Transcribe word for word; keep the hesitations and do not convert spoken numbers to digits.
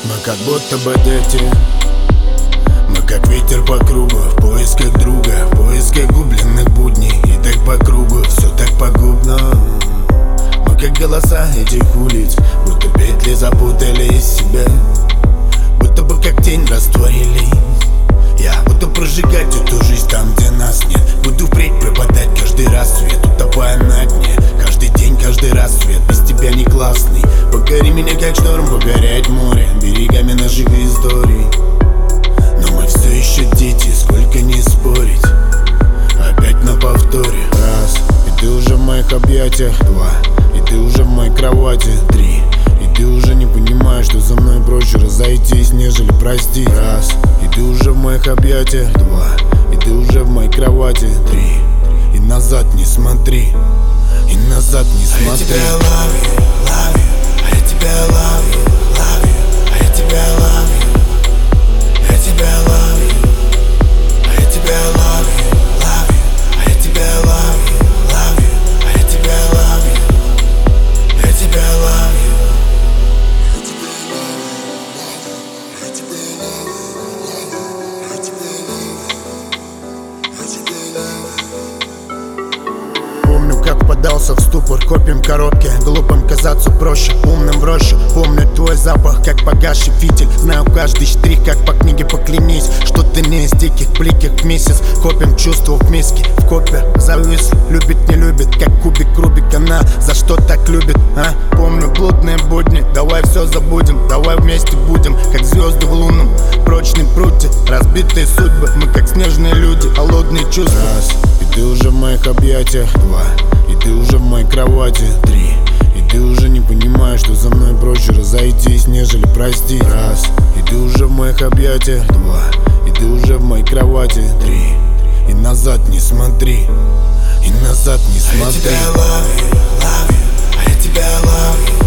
Мы как будто бы дети, мы как ветер по кругу, в поисках друга, в поисках губленных будней. И так по кругу, все так пагубно. Мы как голоса этих улиц, будто петли запутали из себя, будто бы как тень растворились. Я буду прожигать эту жизнь там, где нас нет. Буду впредь пропадать каждый рассвет, утопая на дне. Каждый день, каждый рассвет, без тебя не классный. Покори меня как шторм, покорять море берегами наших историй. Но мы все еще дети, сколько не спорить, опять на повторе. Раз, и ты уже в моих объятиях. Два, и ты уже в моей кровати. Три, и ты уже не понимаешь, что за мной проще разойтись, нежели простить. Раз, и ты уже в моих объятиях. Два, и ты уже в моей кровати. Три, и назад не смотри, и назад не смотри. А я тебя love you, love you, а я тебя love you, love you, а я тебя love you, я тебя love you, а я тебя love you, love you, а я тебя love you, love you, а я тебя love you, я тебя love you. Помню, как впадался в ступор, копим коробки. Глупым казаться проще, умным в роще. Помню твой запах, как погасший фитиль. Знаю каждый штрих, как по книге, поклянись, что ты не из диких, бликих месяц. Копим чувства в миске, в копе зависли. Любит, не любит, как кубик Рубик. Она за что так любит, а? Помню блудные будни, давай все забудем. Давай вместе будем, как звезды в лунном прочном пруте. Разбитые судьбы, мы как снежные люди, холодные чувства. Раз, и ты уже в моих объятиях. Два, и ты уже в моей кровати. Три, и ты уже не понимаешь, что за мной проще разойтись, нежели простить. Раз, и ты уже в моих объятиях. Два, и ты уже в моей кровати. Три, и назад не смотри, и назад не смотри. А я тебя love you, love you, а я тебя love you.